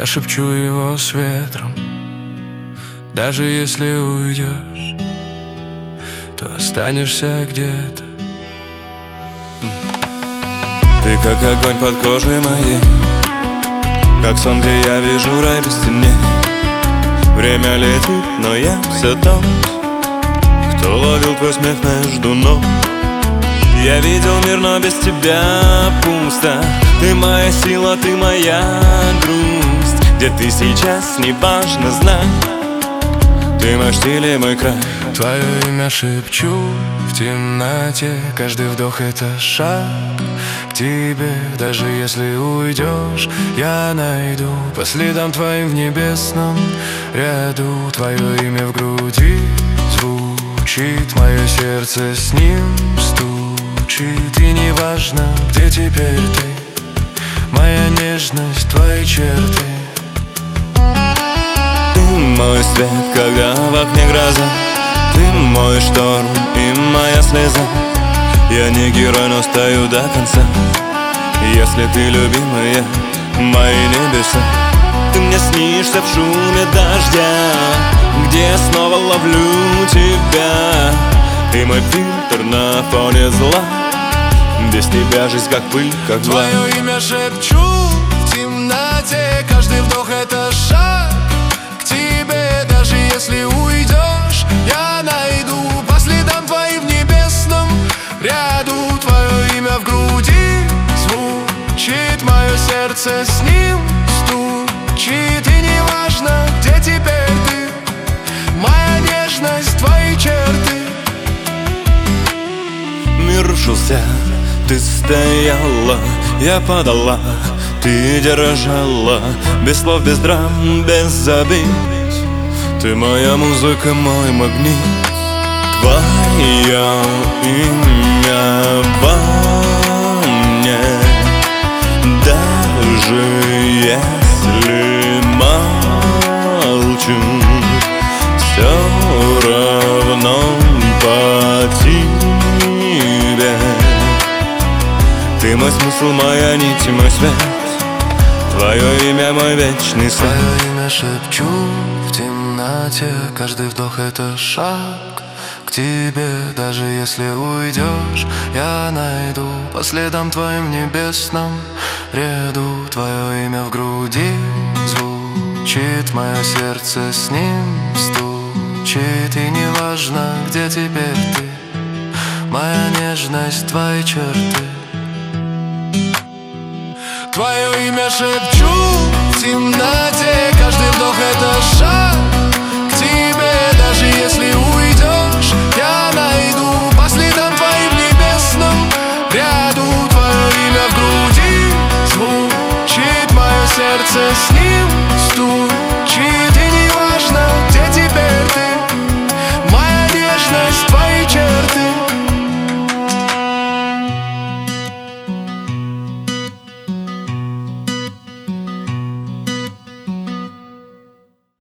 Я шепчу его с ветром. Даже если уйдешь, то останешься где-то. Ты как огонь под кожей моей, как сон, где я вижу рай без теней. Время летит, но я все тот, кто ловил твой смех между ног. Я видел мир, но без тебя пусто. Ты моя сила, ты моя грусть. Где ты сейчас, не важно знать. Ты мой штиль и мой край. Твое имя шепчу в темноте. Каждый вдох — это шаг к тебе. Даже если уйдешь, я найду по следам твоим в небесном ряду. Твое имя в груди звучит, мое сердце с ним стучит. И не важно, где теперь ты, моя нежность, твои черты. Ты мой свет, когда в окне гроза. Ты мой шторм и моя слеза. Я не герой, но стою до конца. Если ты любимая, мои небеса. Ты мне снишься в шуме дождя, где я снова ловлю тебя. Ты мой фильтр на фоне зла. Без тебя жизнь как пыль, как зла. Твое имя шепчу в темноте. Каждый вдох — это шаг к тебе. Даже если уйдешь, я найду по следам твоим в небесном ряду. Твое имя в груди звучит, мое сердце с ним стучит. И не важно, где теперь ты, моя нежность, твои черты. Мир рушился, ты стояла, я падала, ты держала. Без слов, без драм, без обид. Ты моя музыка, мой магнит. Твое имя во мне. Даже если молчу, все равно по тебе. Ты мой смысл, моя нить, мой свет. Твое имя, мой вечный свет. Твое имя шепчу в темноте. Каждый вдох — это шаг к тебе. Даже если уйдешь, я найду по следам твоим в небесном ряду. Твое имя в груди звучит, мое сердце с ним стучит. И не важно, где теперь ты, моя нежность, твои черты. Твое имя шепчу в темноте. Каждый вдох — это шаг